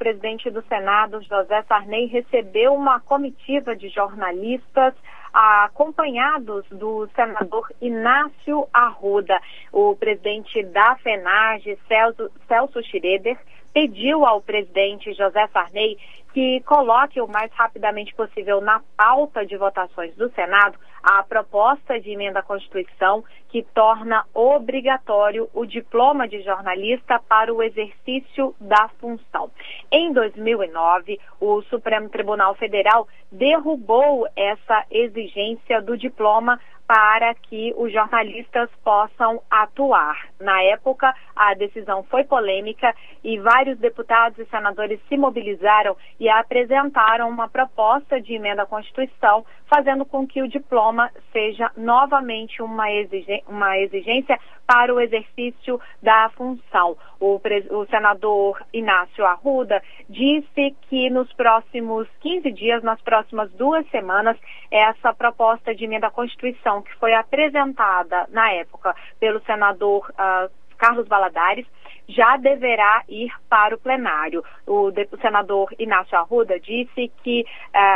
presidente do Senado, José Sarney, recebeu uma comitiva de jornalistas acompanhados do senador Inácio Arruda. O presidente da FENAGE, Celso Schroeder, pediu ao presidente José Sarney que coloque o mais rapidamente possível na pauta de votações do Senado a proposta de emenda à Constituição que torna obrigatório o diploma de jornalista para o exercício da função. Em 2009, o Supremo Tribunal Federal derrubou essa exigência do diploma para que os jornalistas possam atuar. Na época, a decisão foi polêmica e vários deputados e senadores se mobilizaram e apresentaram uma proposta de emenda à Constituição, fazendo com que o diploma seja novamente uma exigência para o exercício da função. O senador Inácio Arruda disse que nos próximos 15 dias, nas próximas 2 semanas, essa proposta de emenda à Constituição, que foi apresentada na época pelo senador Carlos Valadares, já deverá ir para o plenário. O senador Inácio Arruda disse que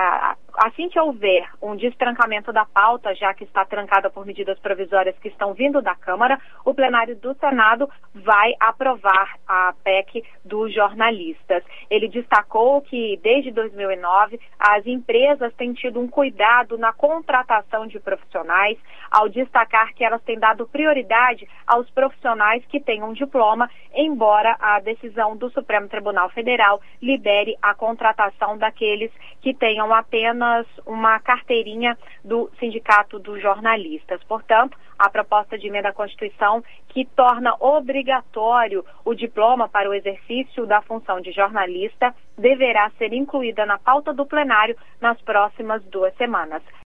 assim que houver um destrancamento da pauta, já que está trancada por medidas provisórias que estão vindo da Câmara, o plenário do Senado vai aprovar a PEC dos jornalistas. Ele destacou que desde 2009 as empresas têm tido um cuidado na contratação de profissionais, ao destacar que elas têm dado prioridade aos profissionais que tenham diploma, embora a decisão do Supremo Tribunal Federal libere a contratação daqueles que tenham apenas uma carteirinha do Sindicato dos Jornalistas. Portanto, a proposta de emenda à Constituição que torna obrigatório o diploma para o exercício da função de jornalista deverá ser incluída na pauta do plenário nas próximas 2 semanas.